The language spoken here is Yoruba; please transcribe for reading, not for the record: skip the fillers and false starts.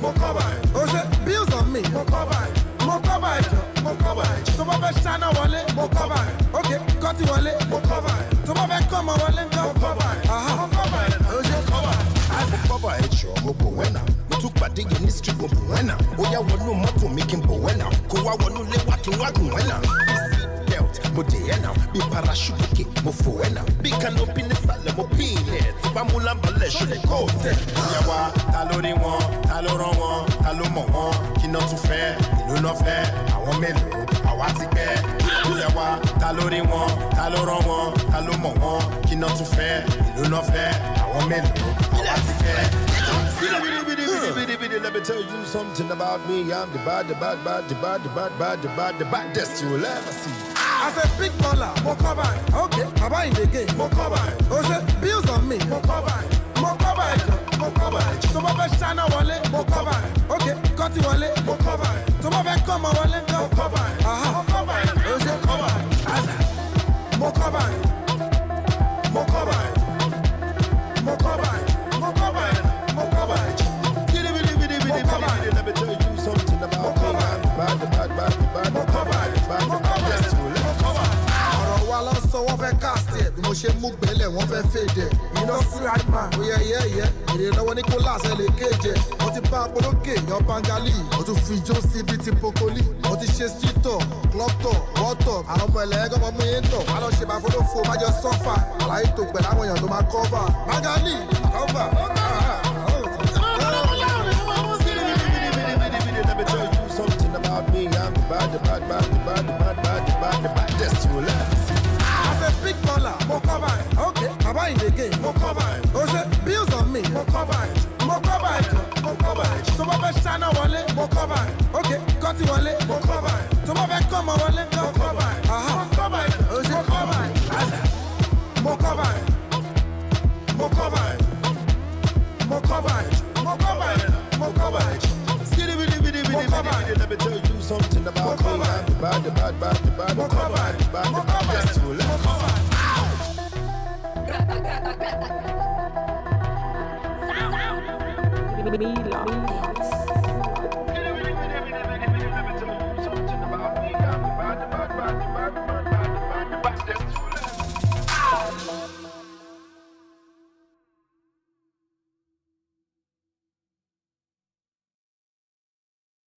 mo cover it. Oh shit, bills on me, mo cover it. Mo cover it, mo cover it. So my best shine wale, mo cover it. Okay, cut it wale, mo cover it. So my best come wale, mo cover it. Mo cover it. Oh shit, cover it. I cover it, sure, mo go wena. Mo tún pàdé yẹn ní street mo bò wena. Ó yá wọnú mọ́tò mi kí n bò wena. Kó wá wọnú ilé wa kí n wá gùn wena. Belt, mo dé ẹ̀ náà. Bí parachute kè, mo fò ẹ̀ náà. Bí canopy ní sàlẹ̀, mo pín ẹ̀. Tí bá mú lámbàlẹ̀, ṣo lè kó tẹ̀. Ìyá wa, ta ló rí wọn? Ta ló rán wọn? Ta ló mọ̀ wọn? Kí náà tún fẹ́? Ìlú náà fẹ́? Àwọn mélòó? Àwa ti pẹ́. Ìyá wa, ta ló rí wọn? Ta ló rán wọn? Ta ló mọ̀ wọn? Kí náà tún fẹ́? Ìlú náà fẹ́? Àwọn mélòó? Àwa ti pẹ́. Let me tell you something about me. I'm the baddest you will ever see. As a big baller, mo cover it. Okay, Baba in the game, mo cover it. Oh shit, bills on me, mo cover it. Mo cover it, mo cover it. So my best shine wale, mo cover it. Okay, cut it wale, mo cover it. So my best come wale, mo cover it. Mo cover it. Oh shit, cover it. Mo cover it. Mo cover it. Mo cover it. Mo cover it. Mo cover it. Let me tell you something about me. I'm the baddest you will ever see. Ọ̀rọ̀ wa lọ sọ wọ́n fẹ́ cast ẹ̀ bí mo ṣe mú gbẹ́lẹ̀ wọ́n fẹ́ fèdè. Iná sí àìmá. Oyè yẹ́yẹ́ èrè lọ́wọ́ Nicholas ẹ̀ lè kéje. Mo ti bá Apolókè yan Bangali. Mo tún fi ijó sí ibi ti Pokoli. Mo ti ṣe street tour, club tour, world tour. Àwọn ọmọ ẹlẹ́gàn ọmọ yẹn tọ̀. Wá lọ ṣe máa fọlọ́fọ má jọ sọ́fà. Àlàyé tó pẹ̀lú àwọn èèyàn tó máa cover. Bangali cover. Let me tell you something about me. I'm the baddest you will ever see. As a big baller, mo cover it. Okay, Baba in the game, mo cover it. Oh shit, bills on me, mo cover it. Mo cover it, mo cover it. So my best shine wale, mo cover it. Okay, cut it wale, mo cover it. So my best come wale, mo cover it. Mo cover it. Oh shit, cover it. Mo cover it. Mo cover it. Mo cover it. Mo cover it. Mo cover it. Let me tell you something about me. I'm the baddest you will ever see. Mila.